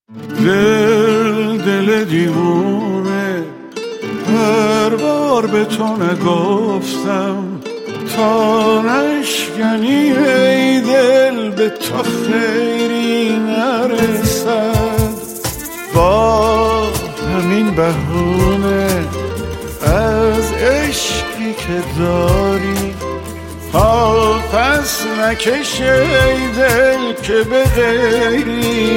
دل دیوونه، هر بار به تو نگفتم تا نشکنی ای دل به تو خیری نرسد. با همین بهونه از عشقی که داری پس نکش ای دل که به غیری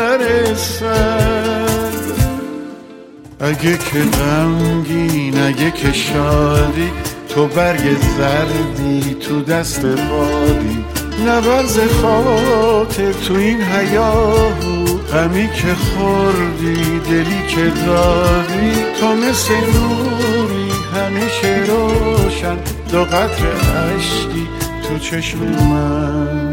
نرسد. اگه که غمگین، اگه که شادی، تو برگ زردی تو دست بادی، نبرز خاطر تو این حیاهو، غمی که خوردی دلی که دادی، تو مثل نوری همیشه روشن، دو قطره اشکی تو چشم من.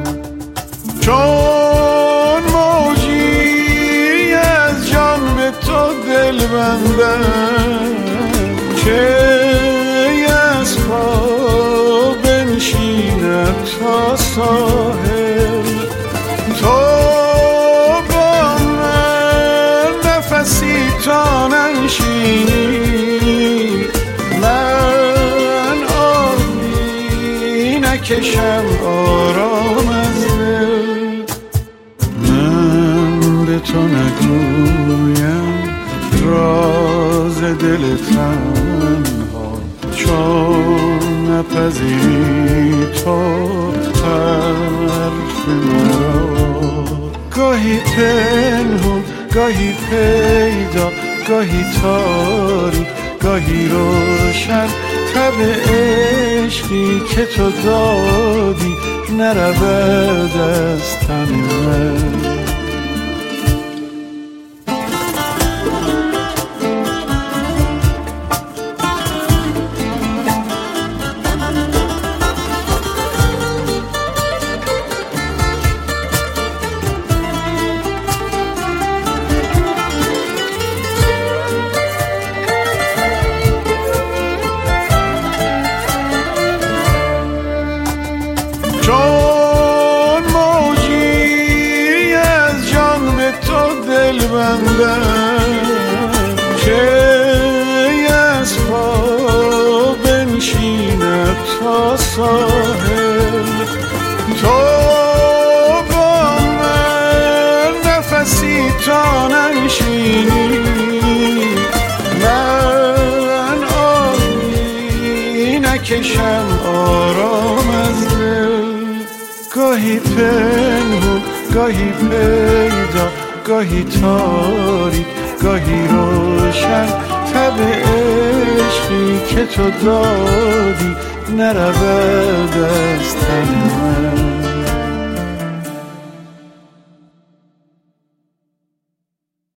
چون موجی از جان به تو دل بندم، که از پا بنشینم تا ساحل، تو با من نفسی تا ننشینی، من آبی نکشم آرام از دل. من به تو نگویم راز دل تنها، چون نپذیری تو حرف مرا. گاهی پنهون، گاهی پیدا، گاهی تاریک، گاهی روشن، تب عشقی که تو دادی نرود از تن من. چون موجی از جان به تو دل بندم، که از پا بنشیند تا ساحل، تو با من نفسی تا ننشینی، من آبی نکشم آرام از دل. گاهی پنهون، گاهی پیدا، گاهی تاریک، گاهی روشن، تب عشقی که تو دادی نرود از تن